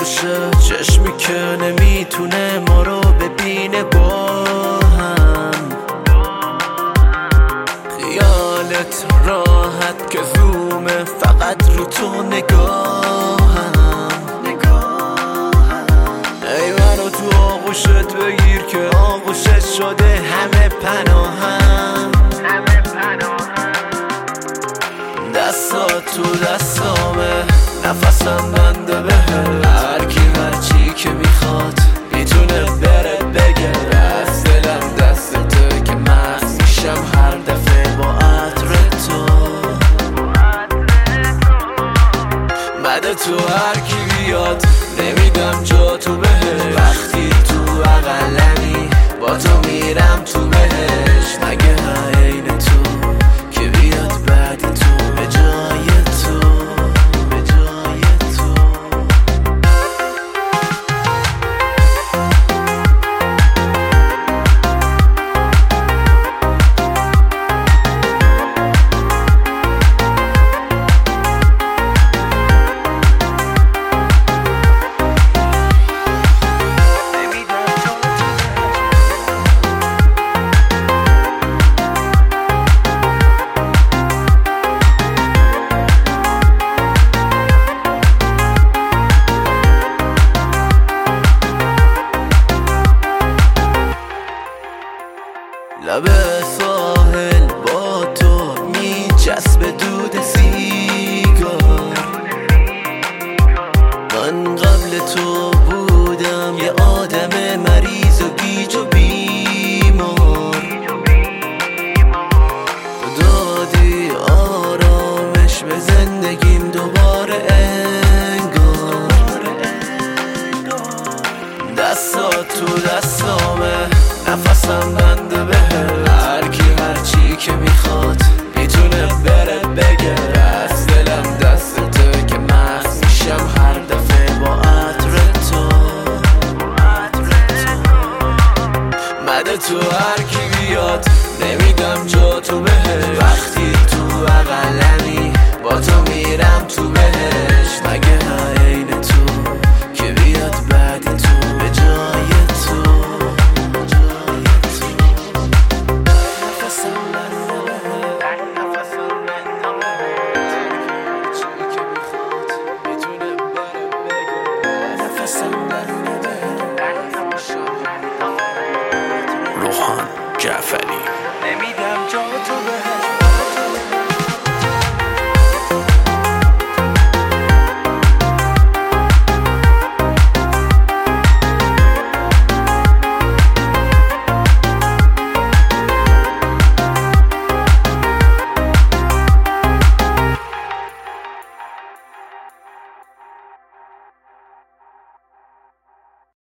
آغوشه، چشمی که نمیتونه ما رو ببینه با هم. خیالت راحت که زومه، فقط رو تو نگاهم. ای منو تو آغوشت بگیر که آغوشت شده همه پناهم. دستات تو دستامه، نفسم بنده بهت. هرکی هرچی که میخواد میتونه بره بگه. از دلم دستته که مست میشم هر دفعه با عطر تو. بده تو هرکی بیاد نمیدم جا تو بهش. وقتی تو اقلمی با تو میرم تو بهش. مگه عین تو که بیاد بعد تو به جای تو، به جای تو. لب ساحل با تو میچسب دود سیگار. من قبل تو بودم یه آدم مریض و گیج و بیمار. دادی آرامش به زندگیم دوباره انگار. دستات تو دستامه، نفسم بنده بهت. هرکی هرچی که میخواد میتونه بره بگه. از دلم دستته که مست میشم هر دفعه با عطر تو. مده تو هرکی بیاد نمیدم جا تو بهش. وقتی تو اقلمی با تو میرم تو بهش. مگه عین تو که بیاد بعد تو به جای تو. روحان جعفری. نمیدم جا تو به